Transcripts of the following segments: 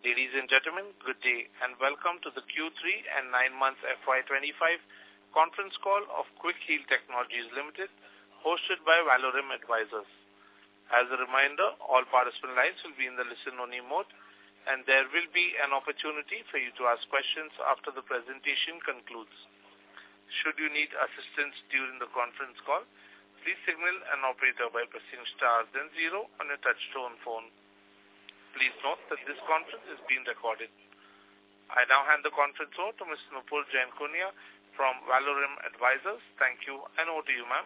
Ladies and gentlemen, good day and welcome to the Q3 and 9 months FY25 conference call of Quick Heal Technologies Limited, hosted by Valorum Advisors. As a reminder, all participant lines will be in the listen-only mode, and there will be an opportunity for you to ask questions after the presentation concludes. Should you need assistance during the conference call, please signal an operator by pressing star then 0 on a touch-tone phone. Please note that this conference is being recorded. I now hand the conference over to Ms. Nupur Jain Kunia from Valorum Advisors. Thank you, and over to you, ma'am.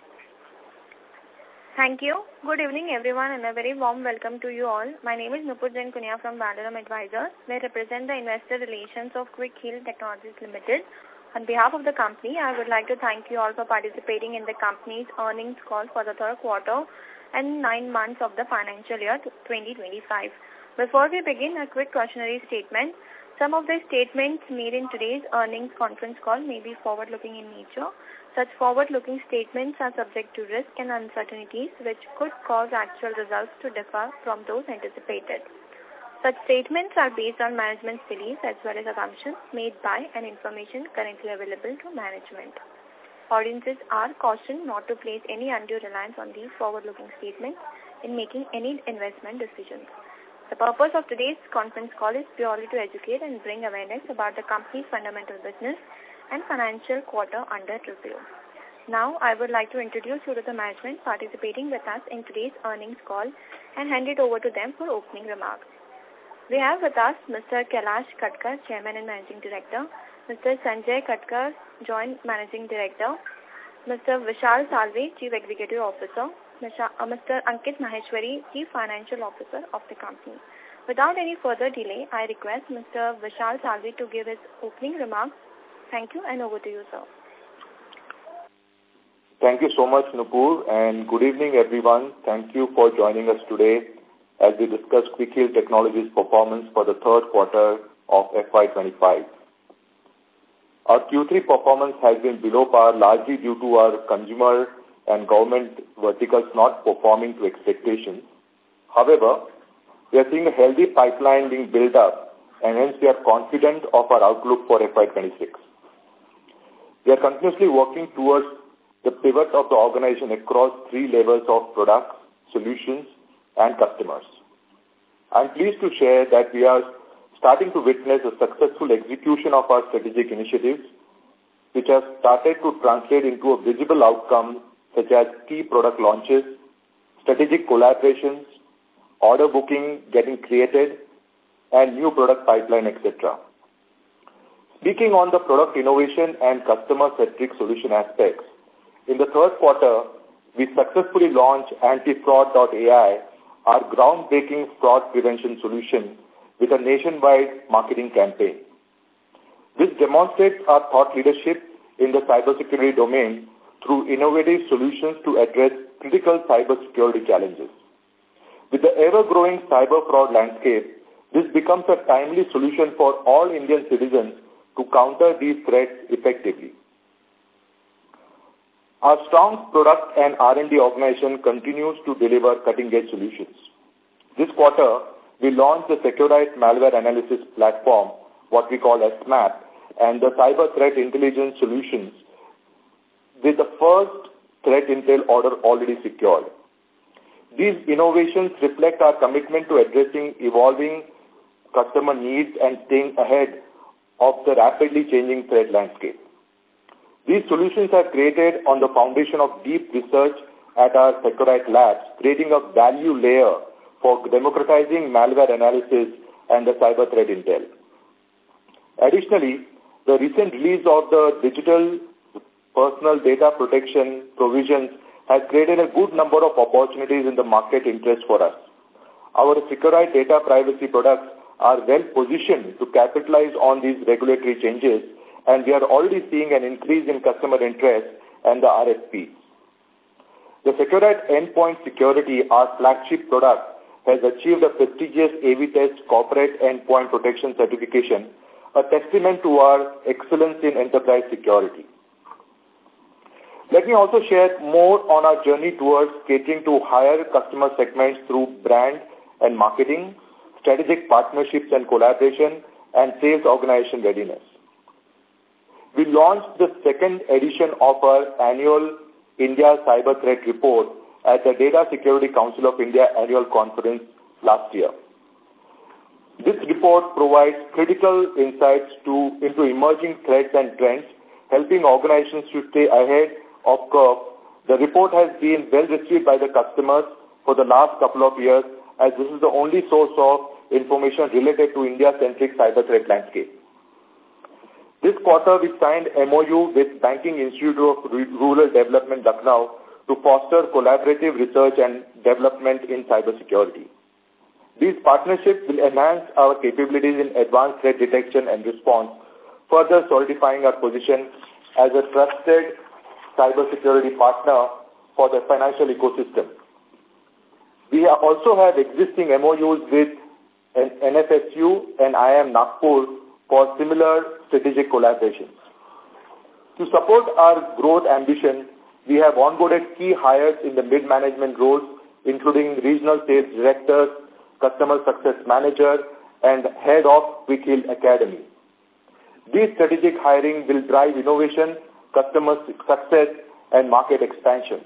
Thank you. Good evening, everyone, and a very warm welcome to you all. My name is Nupur Jain Kunia from Valorum Advisors. We represent the investor relations of Quick Heal Technologies Limited. On behalf of the company, I would like to thank you all for participating in the company's earnings call for the third quarter and 9 months of the financial year 2025. Before we begin, a quick cautionary statement. Some of the statements made in today's earnings conference call may be forward-looking in nature. Such forward-looking statements are subject to risk and uncertainties which could cause actual results to differ from those anticipated. Such statements are based on management's beliefs as well as assumptions made by and information currently available to management. Audiences are cautioned not to place any undue reliance on these forward-looking statements in making any investment decisions. The purpose of today's conference call is purely to educate and bring awareness about the company's fundamental business and financial quarter under review. Now, I would like to introduce you to the management participating with us in today's earnings call and hand it over to them for opening remarks. We have with us Mr. Kailash Katkar, Chairman and Managing Director, Mr. Sanjay Katkar, Joint Managing Director, Mr. Vishal Salve, Chief Executive Officer, Mr. Ankit Maheshwari, Chief Financial Officer of the company. Without any further delay, I request Mr. Vishal Salve to give his opening remarks. Thank you, and over to you, sir. Thank you so much, Nupur, and good evening, everyone. Thank you for joining us today as we discuss Quick Heal Technologies' performance for the third quarter of FY25. Our Q3 performance has been below par largely due to our consumer and government verticals not performing to expectations. However, we are seeing a healthy pipeline being built up, and hence we are confident of our outlook for FY26. We are continuously working towards the pivot of the organization across 3 levels of products, solutions, and customers. I'm pleased to share that we are starting to witness a successful execution of our strategic initiatives, which have started to translate into a visible outcome such as key product launches, strategic collaborations, order booking getting created, and new product pipeline, etc. Speaking on the product innovation and customer-centric solution aspects, in the third quarter, we successfully launched AntiFraud.ai, our groundbreaking fraud prevention solution, with a nationwide marketing campaign. This demonstrates our thought leadership in the cybersecurity domain through innovative solutions to address critical cybersecurity challenges. With the ever-growing cyber fraud landscape, this becomes a timely solution for all Indian citizens to counter these threats effectively. Our strong product and R&D organization continues to deliver cutting-edge solutions. This quarter, we launched the Seqrite Malware Analysis Platform, what we call as SMAP, and the Cyber Threat Intelligence Solutions, with the first threat intel order already secured. These innovations reflect our commitment to addressing evolving customer needs and staying ahead of the rapidly changing threat landscape. These solutions are created on the foundation of deep research at our Seqrite Labs, creating a value layer for democratizing malware analysis and the cyber threat intel. Additionally, the recent release of the Digital Personal Data Protection provisions has created a good number of opportunities in the market interest for us. Our Seqrite data privacy products are well positioned to capitalize on these regulatory changes, and we are already seeing an increase in customer interest and the RFPs. The Seqrite Endpoint Security, our flagship product, has achieved a prestigious AV-Test Corporate Endpoint Protection Certification, a testament to our excellence in enterprise security. Let me also share more on our journey towards catering to higher customer segments through brand and marketing, strategic partnerships and collaboration, and sales organization readiness. We launched the second edition of our annual India Cyber Threat Report at the Data Security Council of India annual conference last year. This report provides critical insights into emerging threats and trends, helping organizations to stay ahead of curve. The report has been well received by the customers for the last couple of years, as this is the only source of information related to India-centric cyber threat landscape. This quarter, we signed MOU with Banking Institute of Rural Development, Lucknow, to foster collaborative research and development in cybersecurity. These partnerships will enhance our capabilities in advanced threat detection and response, further solidifying our position as a trusted cybersecurity partner for the financial ecosystem. We also have existing MOUs with NFSU and IIM Nagpur for similar strategic collaborations. To support our growth ambition, we have onboarded key hires in the mid-management roles, including regional sales directors, customer success manager, and head of Quick Heal Academy. These strategic hiring will drive innovation, customer success, and market expansion.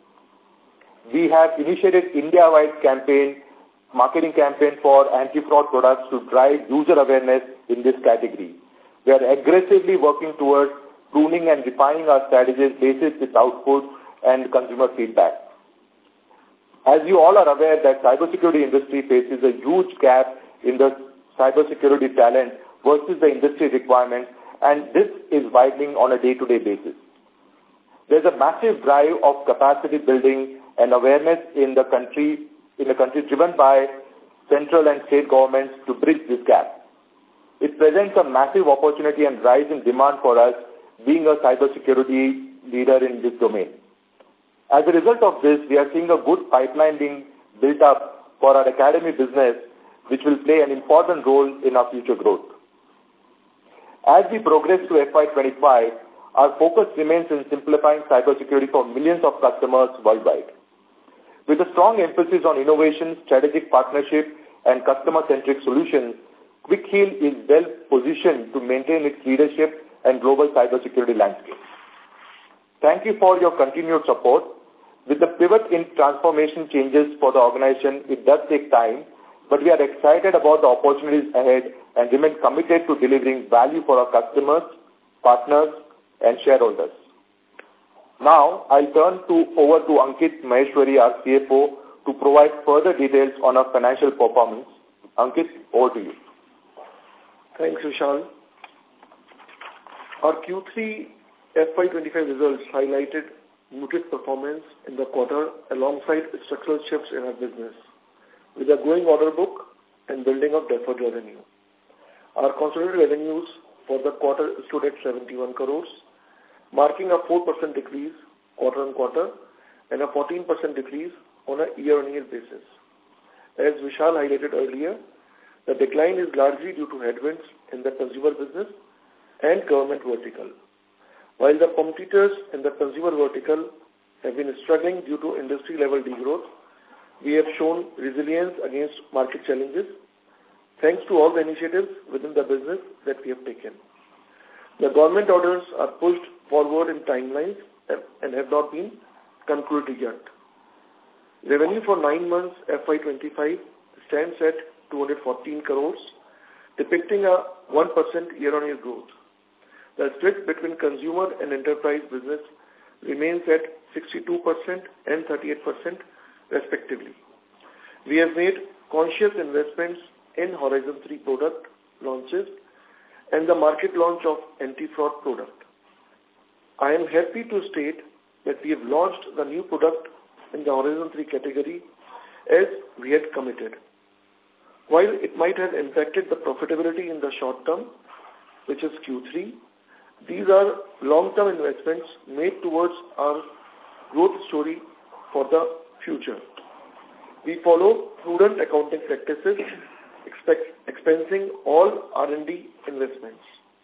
We have initiated India-wide marketing campaign for anti-fraud products to drive user awareness in this category. We are aggressively working towards pruning and refining our strategies based with output and consumer feedback. As you all are aware that cybersecurity industry faces a huge gap in the cybersecurity talent versus the industry requirements, and this is widening on a day-to-day basis. There's a massive drive of capacity building and awareness in the country driven by central and state governments to bridge this gap. It presents a massive opportunity and rise in demand for us being a cybersecurity leader in this domain. As a result of this, we are seeing a good pipeline being built up for our academy business, which will play an important role in our future growth. As we progress to FY25, our focus remains in simplifying cybersecurity for millions of customers worldwide. With a strong emphasis on innovation, strategic partnership, and customer-centric solutions, Quick Heal is well positioned to maintain its leadership and global cybersecurity landscape. Thank you for your continued support. With the pivot in transformation changes for the organization, it does take time, but we are excited about the opportunities ahead and remain committed to delivering value for our customers, partners, and shareholders. Now, I'll turn over to Ankit Maheshwari, our CFO, to provide further details on our financial performance. Ankit, over to you. Thanks, Vishal. Our Q3 FY25 results highlighted muted performance in the quarter alongside structural shifts in our business, with a growing order book and building of deferred revenue. Our consolidated revenues for the quarter stood at 71 crores, marking a 4% decrease quarter-on-quarter and a 14% decrease on a year-on-year basis. As Vishal highlighted earlier, the decline is largely due to headwinds in the consumer business and government vertical. While the competitors in the consumer vertical have been struggling due to industry-level degrowth, we have shown resilience against market challenges thanks to all the initiatives within the business that we have taken. The government orders are pushed forward in timelines and have not been concluded yet. Revenue for 9 months FY25 stands at 214 crores, depicting a 1% year-on-year growth. The split between consumer and enterprise business remains at 62% and 38% respectively. We have made conscious investments in Horizon 3 product launches and the market launch of anti-fraud product. I am happy to state that we have launched the new product in the Horizon 3 category as we had committed. While it might have impacted the profitability in the short term, which is Q3, these are long-term investments made towards our growth story for the future. We follow prudent accounting practices, expensing all R&D investments.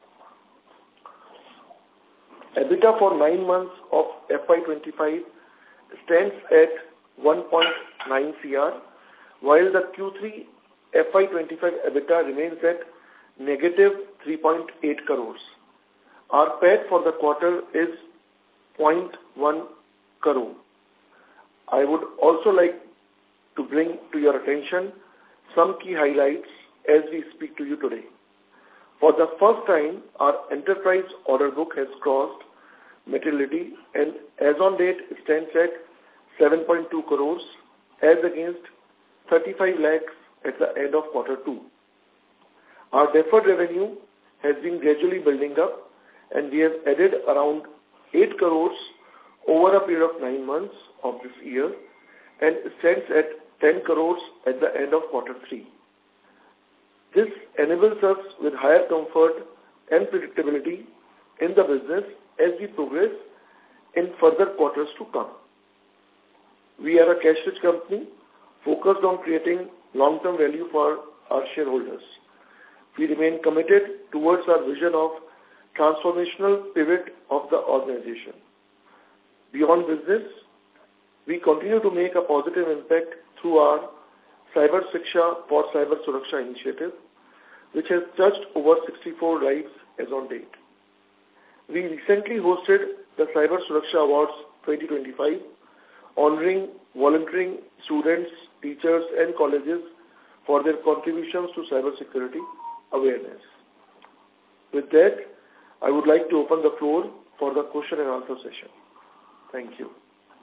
EBITDA for 9 months of FY25 stands at 1.9 CR, while the Q3 FY25 EBITDA remains at negative 3.8 crores. Our PAT for the quarter is 0.1 crore. I would also like to bring to your attention some key highlights as we speak to you today. For the first time, our enterprise order book has crossed materiality and as on date stands at 7.2 crores as against 35 lakhs at the end of quarter 2. Our deferred revenue has been gradually building up and we have added around 8 crores over a period of 9 months of this year and stands at 10 crores at the end of quarter 3. This enables us with higher comfort and predictability in the business as we progress in further quarters to come. We are a cash-rich company focused on creating long-term value for our shareholders. We remain committed towards our vision of transformational pivot of the organization. Beyond business, we continue to make a positive impact through our Cyber Shiksha for Cyber Suraksha initiative, which has touched over 64 lives as on date. We recently hosted the Cyber Suraksha Awards 2025, honoring volunteering students, teachers and colleges for their contributions to cyber security awareness. With that, I would like to open the floor for the question and answer session. Thank you.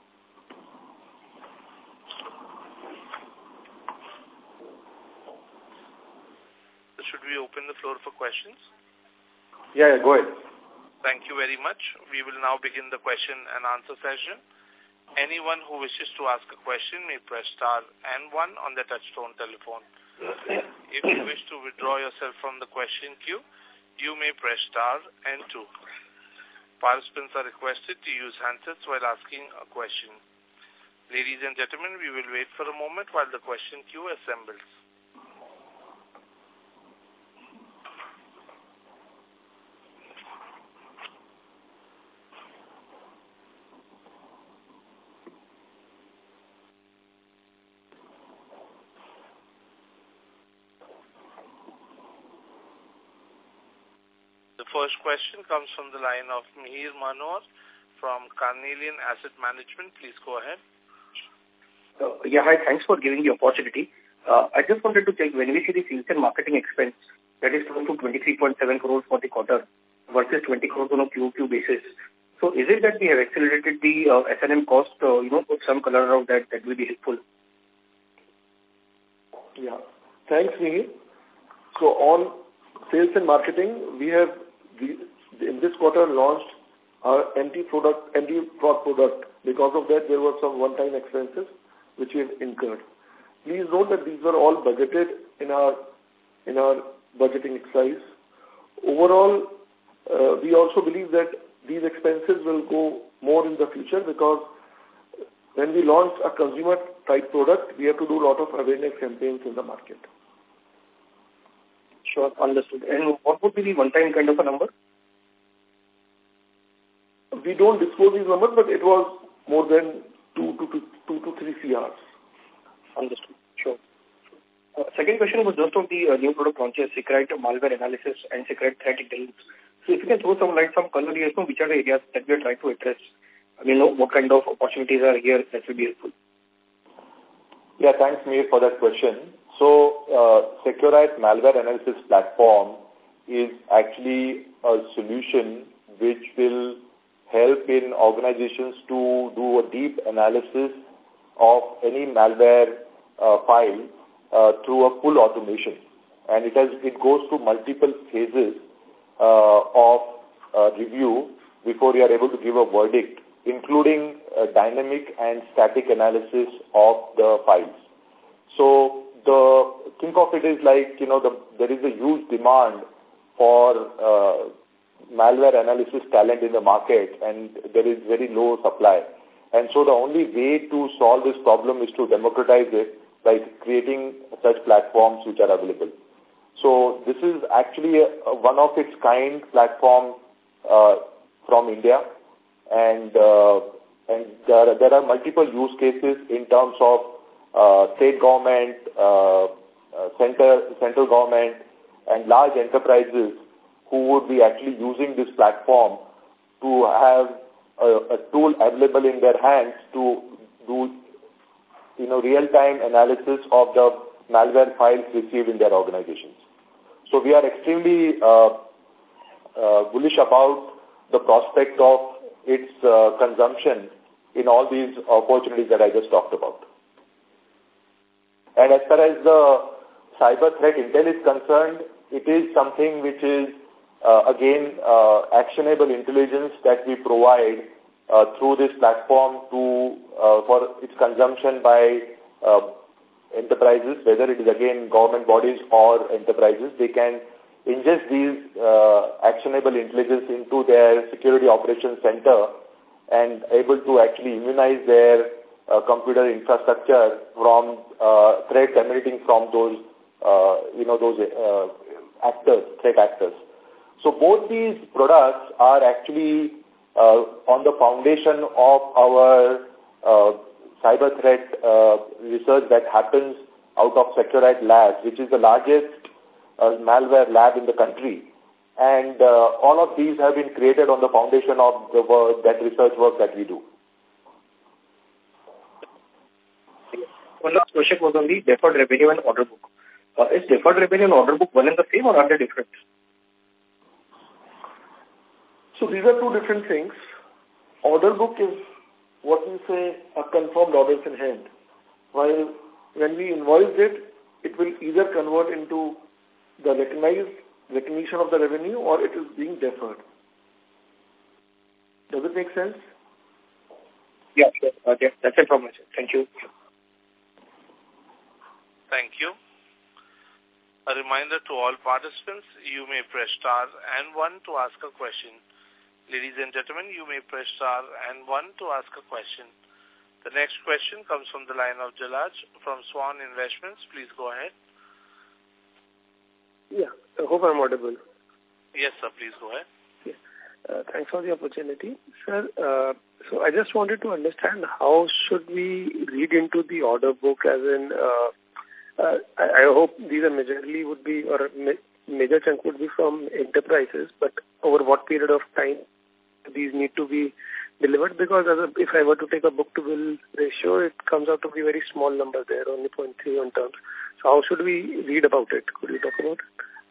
Should we open the floor for questions? Yeah, go ahead. Thank you very much. We will now begin the question and answer session. Anyone who wishes to ask a question may press star and 1 on the touchtone telephone. If you wish to withdraw yourself from the question queue, you may press star and 2. Participants are requested to use handsets while asking a question. Ladies and gentlemen, we will wait for a moment while the question queue assembles. The first question comes from the line of Mihir Manohar from Carnelian Asset Management. Please go ahead. Hi. Thanks for giving the opportunity. I just wanted to check, when we see the sales and marketing expense, that is close to 23.7 crores for the quarter versus 20 crores on a QOQ basis. So is it that we have accelerated the S&M cost? Put some color around that will be helpful. Yeah. Thanks, Mihir. So on sales and marketing, we have in this quarter launched our anti-fraud product. Because of that, there were some one-time expenses which we have incurred. Please note that these were all budgeted in our budgeting exercise. Overall, we also believe that these expenses will go more in the future because when we launch a consumer-type product, we have to do a lot of awareness campaigns in the market. Sure, understood. And what would be the one-time kind of a number? We don't disclose these numbers, but it was more than 2 to 3 CRs. Understood. Sure. Second question was just on the new product launches, Secret Malware Analysis and Secret Threat Intelligence. So if you can throw some light, some color here, which are the areas that we are trying to address? What kind of opportunities are here that will be helpful? Yeah, thanks, Mir, for that question. So, Securite Malware Analysis Platform is actually a solution which will help in organizations to do a deep analysis of any malware file through a full automation. And it goes through multiple phases of review before you are able to give a verdict, including dynamic and static analysis of the files. So think of it as like, there is a huge demand for malware analysis talent in the market, and there is very low supply. And so the only way to solve this problem is to democratize it by creating such platforms which are available. So this is actually a one of its kind platform from India, and there are multiple use cases in terms of state government, central government and large enterprises who would be actually using this platform to have a tool available in their hands to do, real-time analysis of the malware files received in their organizations. So we are extremely bullish about the prospect of its consumption in all these opportunities that I just talked about. And as far as the cyber threat intel is concerned, it is something which is, actionable intelligence that we provide through this platform for its consumption by enterprises, whether it is, again, government bodies or enterprises. They can ingest these actionable intelligence into their security operations center and able to actually immunize their computer infrastructure from threats emanating from those threat actors. So both these products are actually on the foundation of our cyber threat research that happens out of Seqrite Labs, which is the largest malware lab in the country. And all of these have been created on the foundation of that research work that we do. One last question was on the deferred revenue and order book. Is deferred revenue and order book one and the same, or are they different? So these are two different things. Order book is what we say a confirmed orders in hand. While when we invoice it, it will either convert into the recognition of the revenue or it is being deferred. Does it make sense? Yeah, sure. Okay. That's it from my side. Thank you. Thank you. A reminder to all participants, you may press star and 1 to ask a question. Ladies and gentlemen, you may press star and 1 to ask a question. The next question comes from the line of Jalaj from Swan Investments. Please go ahead. Yeah, I hope I'm audible. Yes, sir, please go ahead. Yeah. Thanks for the opportunity. Sir, so I just wanted to understand how should we read into the order book, as in, I hope these are majorly would be, or major chunk would be from enterprises, but over what period of time these need to be delivered? Because if I were to take a book-to-bill ratio, it comes out to be a very small number there, only 0.3 on terms. So how should we read about it? Could you talk about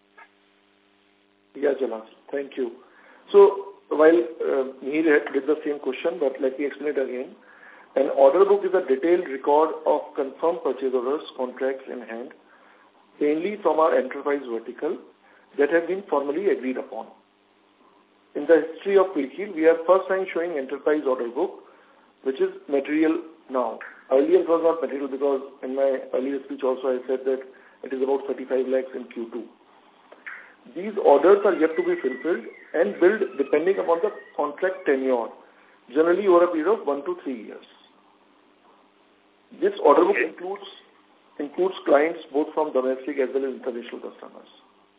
it? Yeah, Jalaj, thank you. So while Mihir did the same question, but let me explain it again. An order book is a detailed record of confirmed purchase orders, contracts in hand, mainly from our enterprise vertical, that have been formally agreed upon. In the history of Quick Heal, we are first time showing enterprise order book, which is material now. Earlier it was not material because in my earlier speech also I said that it is about 35 lakhs in Q2. These orders are yet to be fulfilled and billed depending upon the contract tenure, generally over a period of 1 to 3 years. This order book includes clients both from domestic as well as international customers.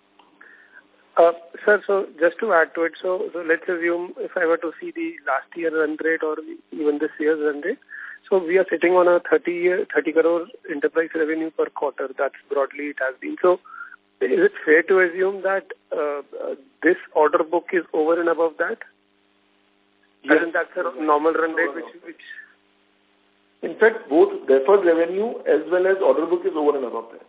Sir, so just to add to it, so let's assume if I were to see the last year run rate or even this year's run rate, so we are sitting on a 30 crore enterprise revenue per quarter. That's broadly it has been. So is it fair to assume that this order book is over and above that? Yes. And that's a normal run rate which... In fact, both deferred revenue as well as order book is over and above that.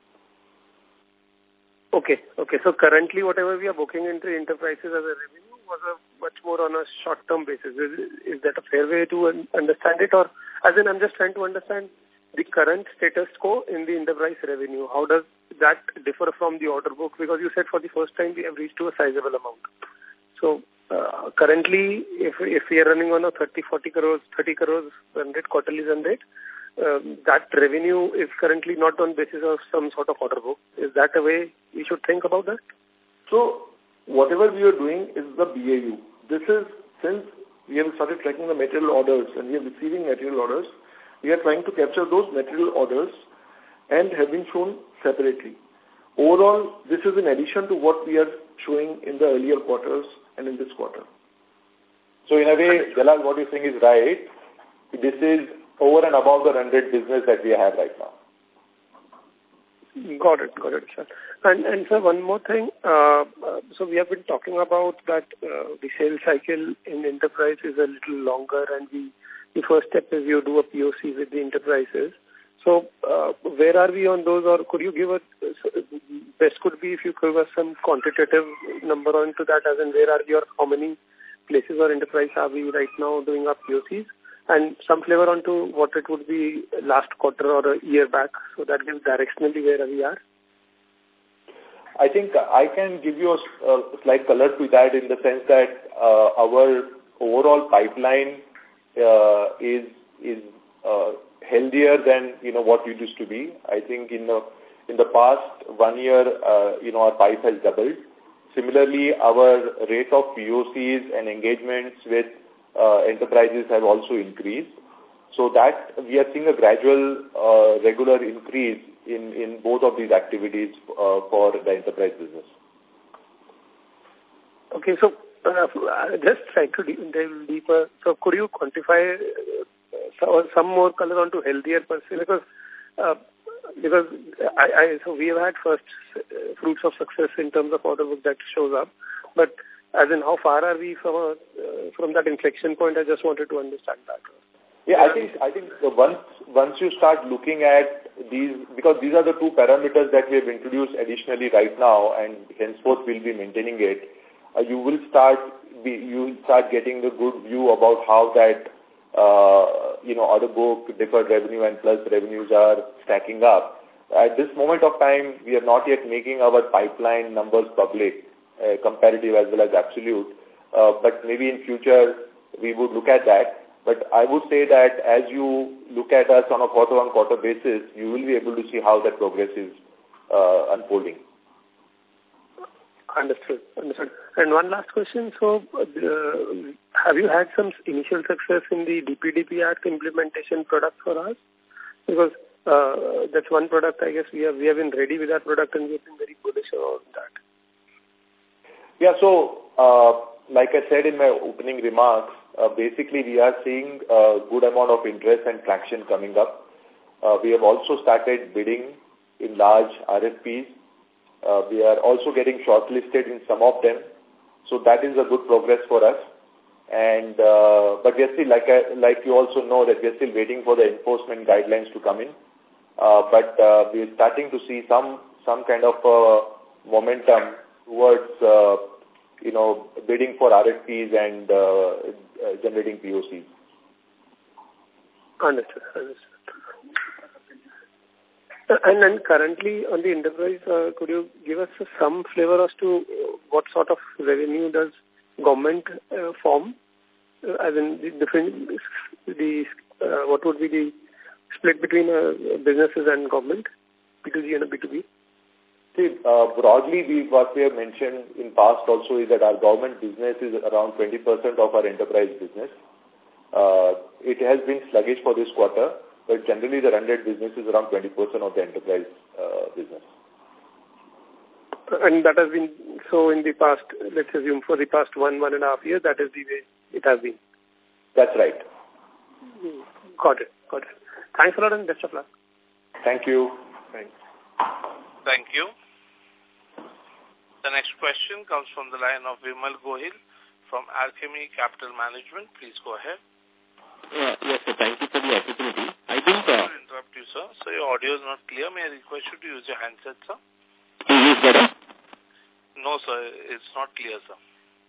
Okay. So currently, whatever we are booking into enterprises as a revenue was much more on a short-term basis. Is that a fair way to understand it? Or, as in, I'm just trying to understand the current status quo in the enterprise revenue. How does that differ from the order book? Because you said for the first time we have reached to a sizable amount. So, currently, if we are running on a 30 crores run rate, quarterly run rate, that revenue is currently not on basis of some sort of order book. Is that a way we should think about that? So, whatever we are doing is the BAU. This is, since we have started tracking the material orders and we are receiving material orders, we are trying to capture those material orders and have been shown separately. Overall, this is in addition to what we are showing in the earlier quarters and in this quarter. So in a way, Jalal, what you're saying is right. This is over and above the run rate business that we have right now. Got it, sir. And sir, one more thing. So we have been talking about that the sales cycle in enterprise is a little longer, and the first step is you do a POC with the enterprises. So where are we on those, or could you give us, best could be if you give us some quantitative number onto that, as in where are your, how many places or enterprise are we right now doing our POCs, and some flavor onto what it would be last quarter or a year back, so that gives directionally where we are. I think I can give you a slight color to that, in the sense that our overall pipeline is healthier than what it used to be. I think in the past 1 year, our pipe has doubled. Similarly, our rate of POCs and engagements with enterprises have also increased. So that we are seeing a gradual, regular increase in both of these activities for the enterprise business. Okay, so just trying to delve deeper. So could you quantify some more color onto healthier per se? Because so we have had first fruits of success in terms of order book that shows up, but as in how far are we from that inflection point? I just wanted to understand that. Yeah, I think once you start looking at these, because these are the two parameters that we have introduced additionally right now, and henceforth we'll be maintaining it, you will start getting a good view about how that order book, deferred revenue and plus revenues are stacking up. At this moment of time, we are not yet making our pipeline numbers public, comparative as well as absolute. But maybe in future we would look at that. But I would say that as you look at us on a quarter-on-quarter basis, you will be able to see how that progress is unfolding. Understood. And one last question. So, have you had some initial success in the DPDP Act implementation product for us? Because that's one product, I guess, we have been ready with that product, and we have been very bullish on that. Yeah, so like I said in my opening remarks, basically we are seeing a good amount of interest and traction coming up. We have also started bidding in large RFPs. We are also getting shortlisted in some of them. So that is a good progress for us. And but we are still, like you also know, that we are still waiting for the enforcement guidelines to come in. But we are starting to see some kind of momentum towards bidding for RFPs and generating POCs. Understood. And then currently on the enterprise, could you give us some flavor as to what sort of revenue does government form? As in what would be the split between businesses and government, B2G and B2B? See, broadly, what we have mentioned in past also is that our government business is around 20% of our enterprise business. It has been sluggish for this quarter, but generally the run rate business is around 20% of the enterprise business. And that has been so in the past, let's assume for the past 1.5 years, that is the way it has been. That's right. Got it. Thanks a lot and best of luck. Thank you. Thank you. The next question comes from the line of Vimal Gohil from Alchemy Capital Management. Please go ahead. Yes, sir. Thank you for the opportunity. I think... Sorry to interrupt you, sir. So your audio is not clear. May I request you to use your handset, sir? Is this better? No, sir. It's not clear, sir.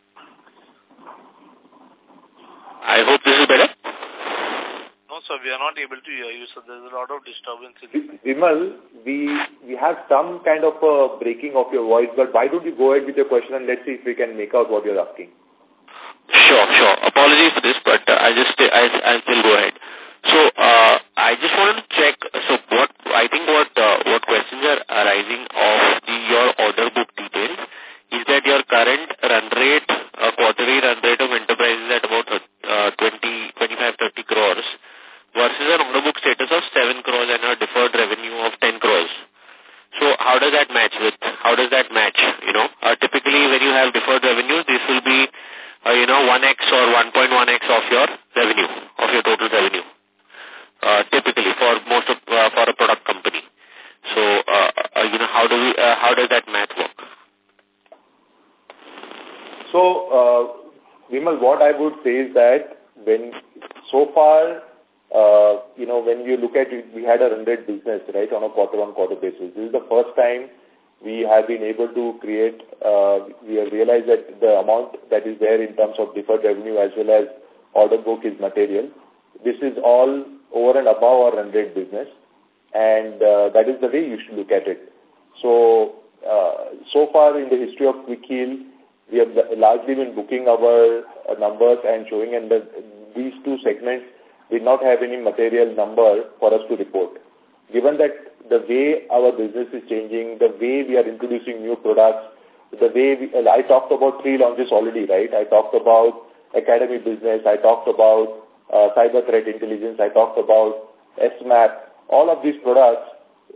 I hope this is better. No, sir. We are not able to hear you, sir. There's a lot of disturbance in the Vimal, we have some kind of a breaking of your voice, but why don't you go ahead with your question and let's see if we can make out what you're asking. Sure. Apologies for this, but I'll still go ahead. So, I just wanted to check, so what questions are arising of your order book details is that your current run rate, quarterly run rate of enterprise is at about 25-30 crores versus an order book status of 7 crores and a deferred revenue of 10 crores. So how does that match? Typically when you have deferred revenues, this will be 1x or 1.1x of your revenue, of your total revenue, typically for a product company. So, So, Vimal, what I would say is that when you look at it, we had a run rate business, right, on a quarter-on-quarter basis. This is the first time we have been able to create, we have realized that the amount that is there in terms of deferred revenue as well as order book is material. This is all over and above our run rate business, and that is the way you should look at it. So, so far in the history of Quick Heal, we have largely been booking our numbers and showing, and these two segments did not have any material number for us to report. Given that the way our business is changing, the way we are introducing new products, the way I talked about 3 launches already, right? I talked about academy business, I talked about cyber threat intelligence, I talked about SMAP. All of these products,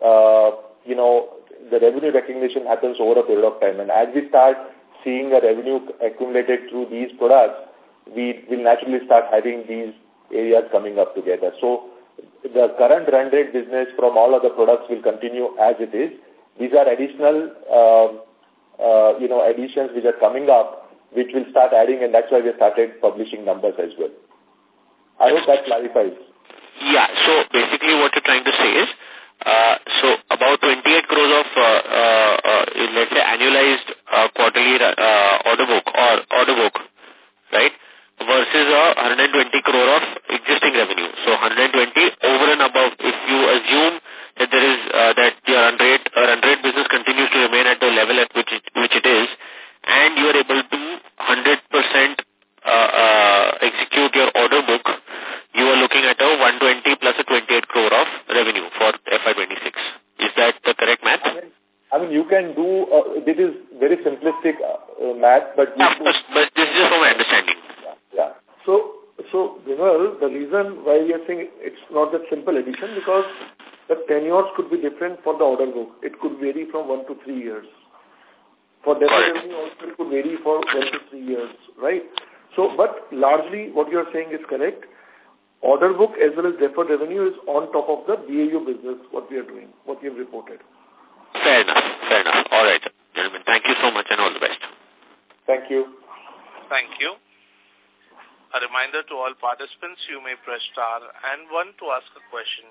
the revenue recognition happens over a period of time. And as we start seeing a revenue accumulated through these products, we will naturally start having these areas coming up together. So the current run rate business from all other products will continue as it is. These are additional, additions which are coming up, which will start adding, and that's why we started publishing numbers as well. I hope that clarifies. Yeah, so basically what you're trying to say is, so about 28 crores of, let's say, annualized quarterly order book, right, versus 120 crore of existing revenue. So 120 over and above, if you assume that there is, that your run rate business continues to remain at the level at which it is, and you are able to 100% execute your order book, you are looking at a 120 plus a 28 crore of revenue for FY26. Is that the correct math? I mean, you can do, this is very simplistic math, but... Yeah, but this is just from my understanding. Yeah. So Vimal, the reason why we are saying it's not that simple addition, because the tenures could be different for the order book. It could vary from 1 to 3 years. For deferred revenue also it could vary for 1 to 3 years, right? So, but largely what you are saying is correct. Order book as well as deferred revenue is on top of the BAU business, what we are doing, what we have reported. Fair enough. All right, gentlemen. Thank you so much and all the best. Thank you. Thank you. A reminder to all participants, you may press star and 1 to ask a question.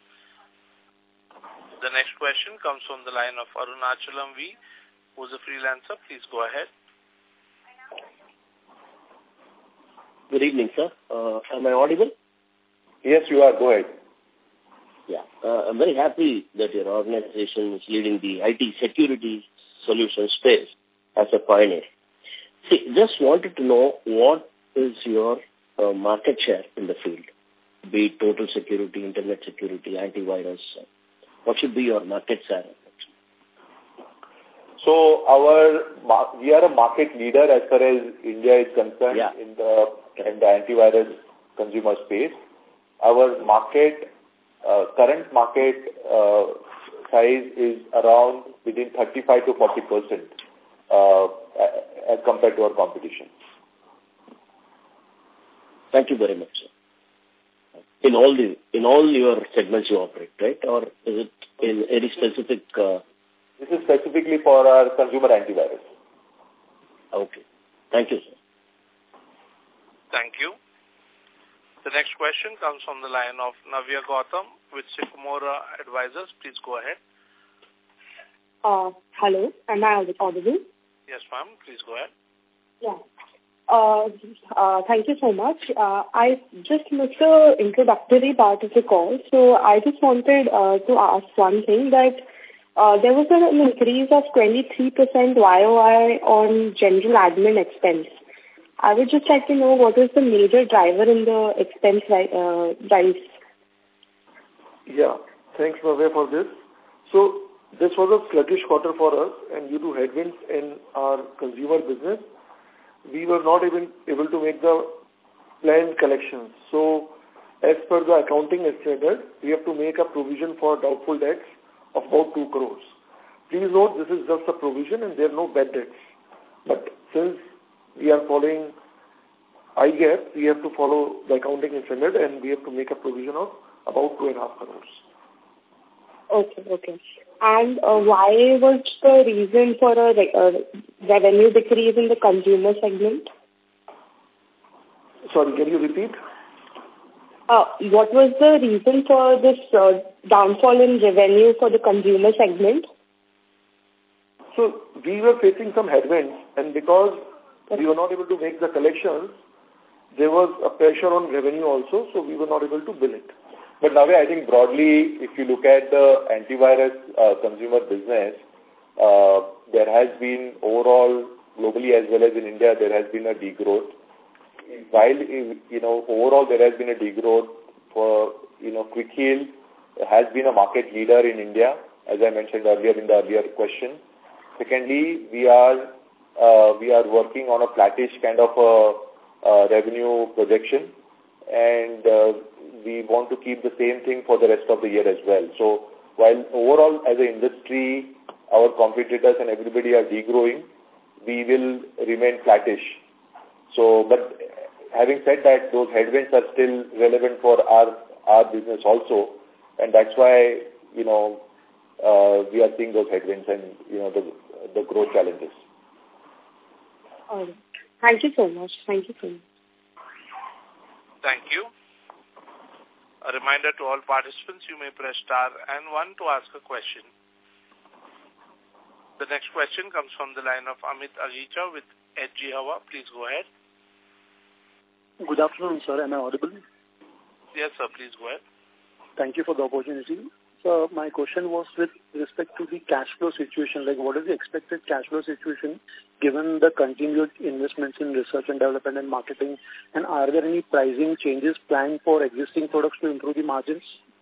The next question comes from the line of Arunachalam V, who's a freelancer. Please go ahead. Good evening, sir. Am I audible? Yes, you are. Go ahead. Yeah. I'm very happy that your organization is leading the IT security solution space as a pioneer. See, just wanted to know what is your market share in the field, be it total security, internet security, antivirus. What should be your market share? So we are a market leader as far as India is concerned in the antivirus consumer space. Our current market size is around between 35 to 40% as compared to our competition. Thank you very much, sir. In all your segments you operate, right? Or is it in any specific? This is specifically for our consumer antivirus. Okay. Thank you, sir. Thank you. The next question comes from the line of Navya Gautam with Sycamora Advisors. Please go ahead. Hello. Am I audible? Yes, ma'am. Please go ahead. Yeah. Thank you so much. I just missed the introductory part of the call, so I just wanted to ask one thing, that there was an increase of 23% YOY on general admin expense. I would just like to know what is the major driver in the expense rise. Yeah, thanks Navya for this. So this was a sluggish quarter for us, and due to headwinds in our consumer business, we were not even able to make the planned collections. So as per the accounting standard, we have to make a provision for doubtful debts of about 2 crores. Please note, this is just a provision and there are no bad debts. But since we are following IGAAP, we have to follow the accounting standard and we have to make a provision of about 2.5 crores. Okay. And why was the reason for a revenue decrease in the consumer segment? Sorry, can you repeat? What was the reason for this downfall in revenue for the consumer segment? So we were facing some headwinds, and because we were not able to make the collections, there was a pressure on revenue also, so we were not able to bill it. But Navya, I think broadly, if you look at the antivirus consumer business, there has been overall, globally as well as in India, there has been a degrowth. While, overall there has been a degrowth for, Quick Heal has been a market leader in India, as I mentioned earlier in the earlier question. Secondly, we are working on a flattish kind of a revenue projection, and we want to keep the same thing for the rest of the year as well. So while overall as an industry, our competitors and everybody are degrowing, we will remain flattish. So, but having said that, those headwinds are still relevant for our business also, and that's why, we are seeing those headwinds and, the growth challenges. All right. Thank you so much. Thank you. A reminder to all participants, you may press star and 1 to ask a question. The next question comes from the line of Amit Agicha with HG Hawa. Please go ahead. Good afternoon, sir. Am I audible? Yes, sir. Please go ahead. Thank you for the opportunity. So my question was with respect to the cash flow situation. Like, what is the expected cash flow situation given the continued investments in research and development and marketing? And are there any pricing changes planned for existing products to improve the margins?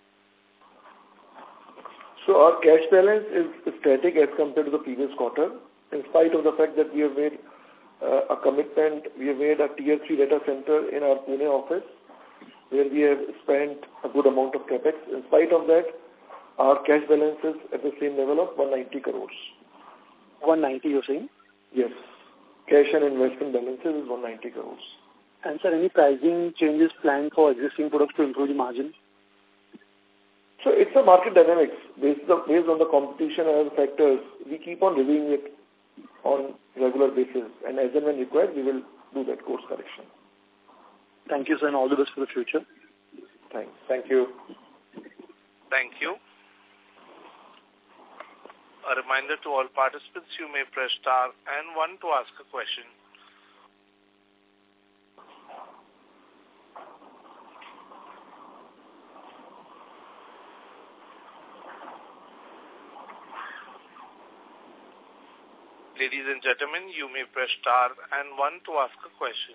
So our cash balance is static as compared to the previous quarter, in spite of the fact that we have made a commitment. We have made a tier 3 data center in our Pune office, where we have spent a good amount of capex. In spite of that, our cash balance is at the same level of 190 crores. 190, you're saying? Yes. Cash and investment balances is 190 crores. And sir, any pricing changes planned for existing products to improve the margin? So it's a market dynamics. Based on the competition and other factors, we keep on reviewing it on regular basis. And as and when required, we will do that course correction. Thank you, sir, and all the best for the future. Thanks. Thank you. Thank you. A reminder to all participants, you may press star and 1 to ask a question. Ladies and gentlemen, you may press star and 1 to ask a question.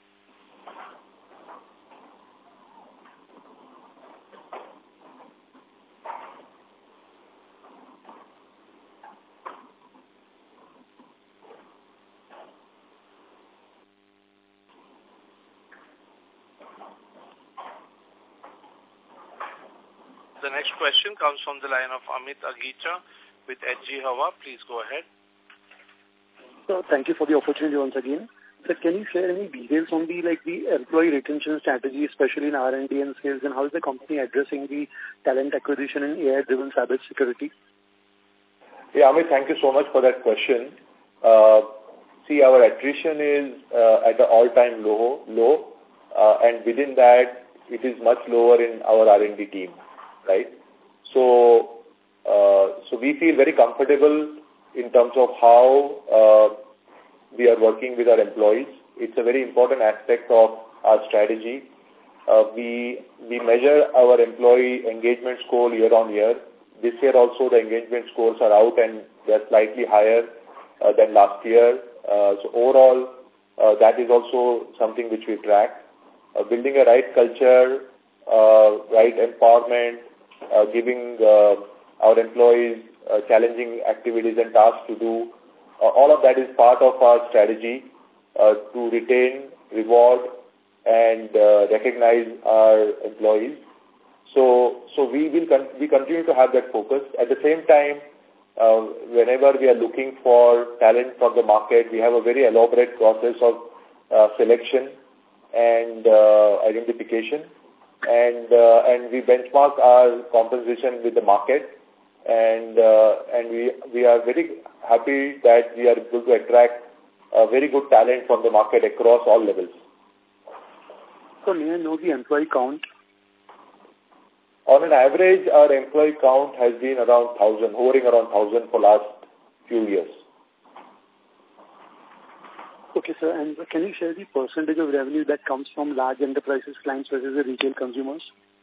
The next question comes from the line of Amit Agicha with HG Hawa. Please go ahead. So thank you for the opportunity once again. Sir, can you share any details on the employee retention strategy, especially in R&D and sales, and how is the company addressing the talent acquisition and AI-driven cybersecurity? Yeah, Amit, thank you so much for that question. See, our attrition is at an all-time low, and within that, it is much lower in our R&D team, right? So we feel very comfortable in terms of how we are working with our employees. It's a very important aspect of our strategy. We measure our employee engagement score year on year. This year also the engagement scores are out and they're slightly higher than last year. So overall, that is also something which we track. Building a right culture, right empowerment, giving our employees challenging activities and tasks to do. All of that is part of our strategy to retain, reward, and recognize our employees. So we continue to have that focus. At the same time, whenever we are looking for talent from the market, we have a very elaborate process of selection and identification, and we benchmark our compensation with the market. and we are very happy that we are able to attract very good talent from the market across all levels. So may I know the employee count? On an average, our employee count has been around 1,000, hovering around 1,000 for last few years. Okay, sir. And can you share the percentage of revenue that comes from large enterprises clients versus the retail consumers?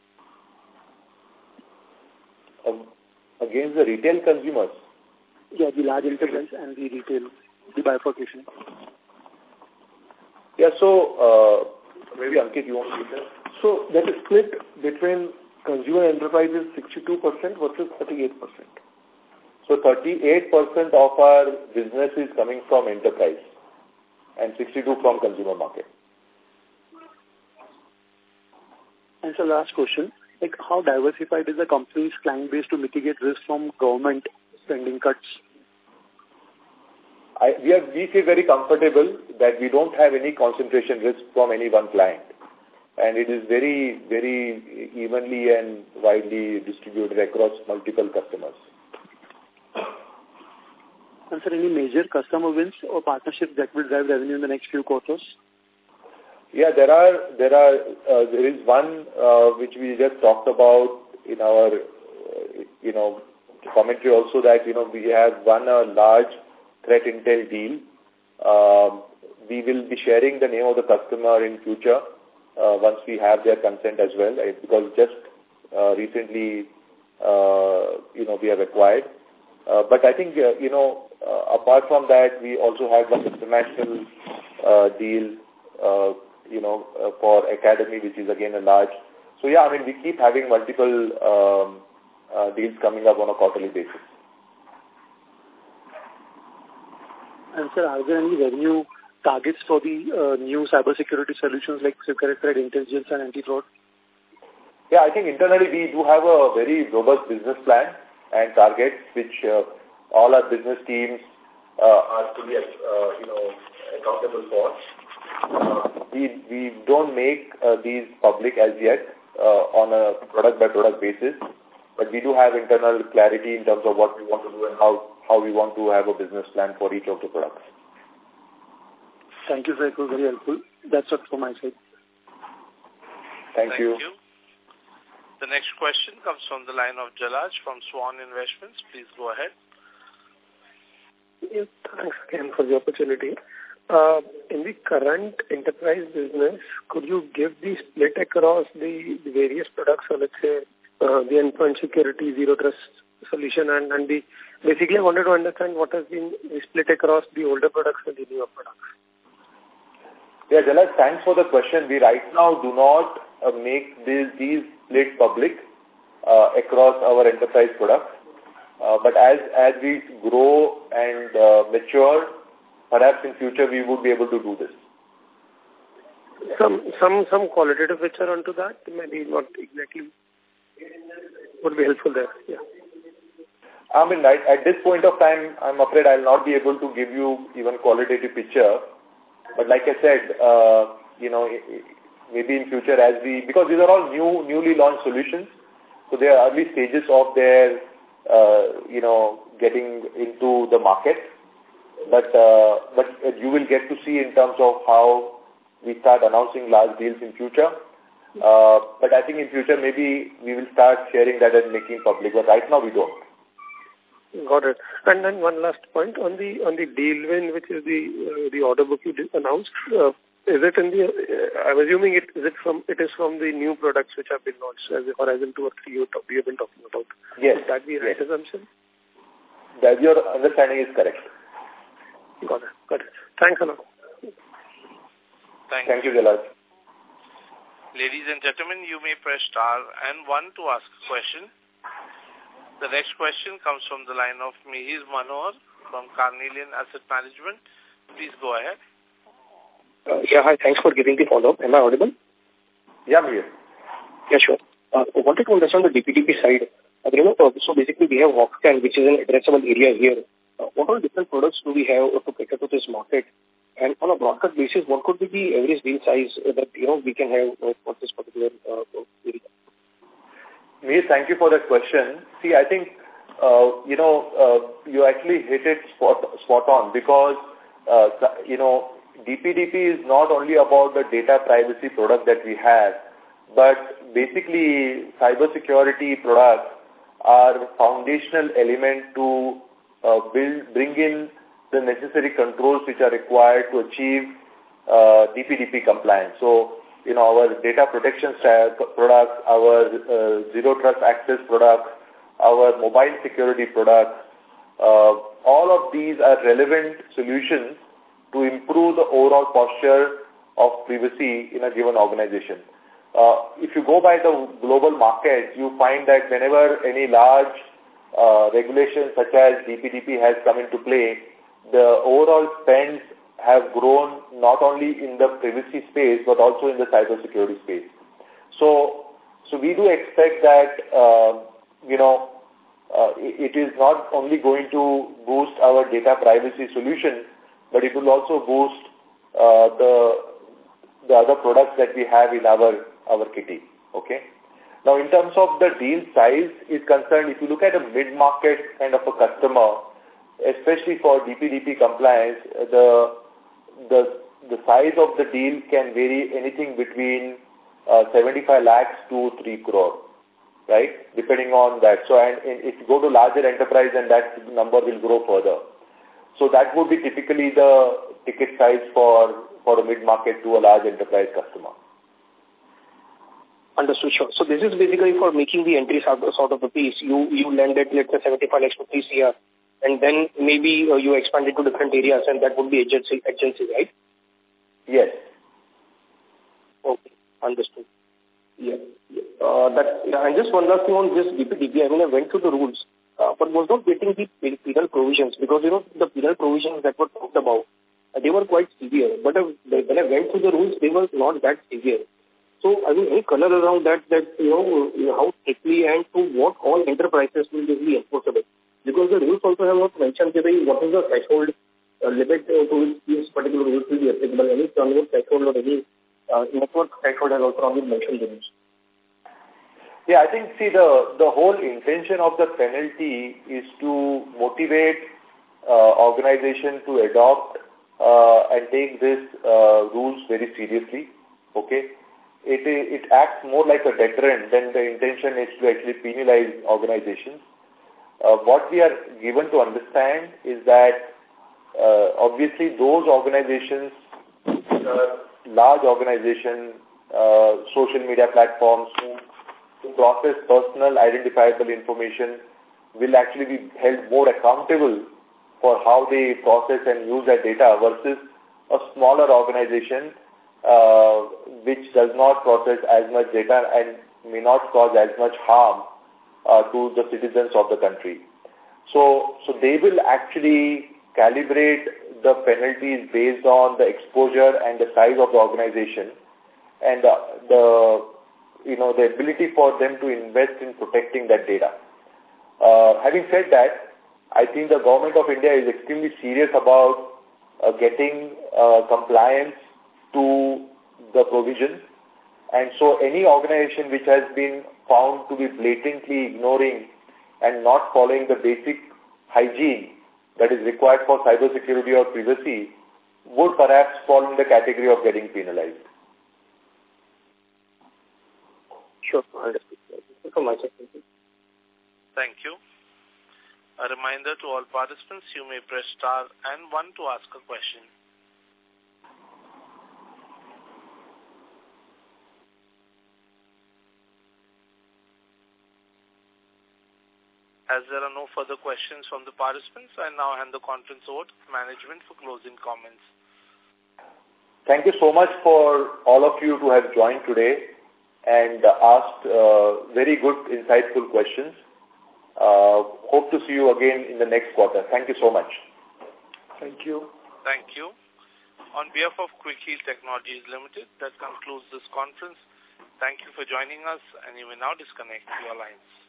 Against the retail consumers? Yeah, the large enterprise and the retail, the bifurcation. Yeah, so maybe Ankit, you want to take that? So that is split between consumer enterprises 62% versus 38%. So 38% of our business is coming from enterprise and 62% from consumer market. And so last question, like how diversified is the company's client base to mitigate risk from government spending cuts? We feel very comfortable that we don't have any concentration risk from any one client. And it is very, very evenly and widely distributed across multiple customers. And sir, any major customer wins or partnerships that will drive revenue in the next few quarters? Yeah, there is one which we just talked about in our, commentary also that, we have won a large threat intel deal. We will be sharing the name of the customer in future once we have their consent as well, because just recently, we have acquired. But I think, apart from that, we also have one international deal, for Academy, which is again a large. So yeah, I mean, we keep having multiple deals coming up on a quarterly basis. And sir, are there any revenue targets for the new cybersecurity solutions like security threat intelligence and anti-fraud? Yeah, I think internally we do have a very robust business plan and targets, which all our business teams are to be, accountable for. We don't make these public as yet on a product-by-product basis, but we do have internal clarity in terms of what we want to do and how we want to have a business plan for each of the products. Thank you, sir. It was very helpful. That's it from my side. Thank you. The next question comes from the line of Jalaj from Swan Investments. Please go ahead. Yes, thanks again for the opportunity. In the current enterprise business, could you give the split across the various products, so let's say the endpoint security, zero trust solution, and the basically I wanted to understand what has been split across the older products and the newer products. Yeah, Jalaj, thanks for the question. We right now do not make these split public across our enterprise products. But as we grow and mature, perhaps in future we would be able to do this. Some qualitative picture onto that, maybe not exactly, would be helpful there. Yeah. I mean, at this point of time, I'm afraid I'll not be able to give you even qualitative picture. But like I said, maybe in future because these are all newly launched solutions, so they are early stages of their, getting into the market. But you will get to see in terms of how we start announcing large deals in future. But I think in future maybe we will start sharing that and making public. But right now we don't. Got it. And then one last point on the deal win, which is the order book you announced. Is it in the? I'm assuming it is from the new products which have been launched as the Horizon 2 or 3 we have been talking about. Yes. Would that be right assumption? That your understanding is correct. Got it. Thanks a lot. Thank you, Jalaj. Ladies and gentlemen, you may press star and 1 to ask a question. The next question comes from the line of Mihir Manohar from Carnelian Asset Management. Please go ahead. Yeah, hi. Thanks for giving the follow-up. Am I audible? Yeah, Mihir. Yeah, sure. I wanted to understand the DPDP side. So basically we have Voxcan, which is an addressable area here. What all different products do we have to cater to this market? And on a broadcast basis, what could be the average deal size that we can have for this particular area? Mihir, thank you for that question. See, I think you actually hit it spot on because, DPDP is not only about the data privacy product that we have, but basically cybersecurity products are foundational element to bring in the necessary controls which are required to achieve DPDP compliance. So, our data protection products, our zero trust access products, our mobile security products, all of these are relevant solutions to improve the overall posture of privacy in a given organization. If you go by the global market, you find that whenever any large regulations such as DPDP has come into play, the overall spends have grown not only in the privacy space but also in the cybersecurity space. So we do expect that it is not only going to boost our data privacy solution, but it will also boost the other products that we have in our kitty. Okay. Now, in terms of the deal size is concerned, if you look at a mid-market kind of a customer, especially for DPDP compliance, the size of the deal can vary anything between 75 lakhs to 3 crore, right? Depending on that. So, and if you go to larger enterprise, then that number will grow further. So that would be typically the ticket size for a mid-market to a large enterprise customer. Understood, sure. So this is basically for making the entry sort of the piece. You lend it, let's say, 75 lakhs to 3 CR, and then maybe you expand it to different areas, and that would be agency, right? Yes. Okay, understood. Yeah. And just one last thing on this DPDP. I mean, I went through the rules, but was not getting the penal provisions because, the penal provisions that were talked about, they were quite severe. But when I went through the rules, they were not that severe. So, I mean, any color around that how strictly and to what all enterprises will be enforceable? Because the rules also have not mentioned what is the threshold limit to which these particular rules will be applicable. Any turnover threshold or any network threshold has also not been mentioned in rules. Yeah, I think, the whole intention of the penalty is to motivate organization to adopt and take these rules very seriously. Okay. It acts more like a deterrent than the intention is to actually penalize organizations. What we are given to understand is that obviously those organizations, large organizations, social media platforms who process personal identifiable information will actually be held more accountable for how they process and use that data versus a smaller organization which does not process as much data and may not cause as much harm to the citizens of the country. So they will actually calibrate the penalties based on the exposure and the size of the organization and the ability for them to invest in protecting that data. Having said that, I think the government of India is extremely serious about getting compliance to the provisions, and so any organization which has been found to be blatantly ignoring and not following the basic hygiene that is required for cybersecurity or privacy would perhaps fall in the category of getting penalized. Sure, understood. Thank you so much. Thank you. A reminder to all participants, you may press star and 1 to ask a question. As there are no further questions from the participants, I now hand the conference over to management for closing comments. Thank you so much for all of you to have joined today and asked very good, insightful questions. Hope to see you again in the next quarter. Thank you so much. Thank you. Thank you. On behalf of Quick Heal Technologies Limited, that concludes this conference. Thank you for joining us, and you may now disconnect your lines.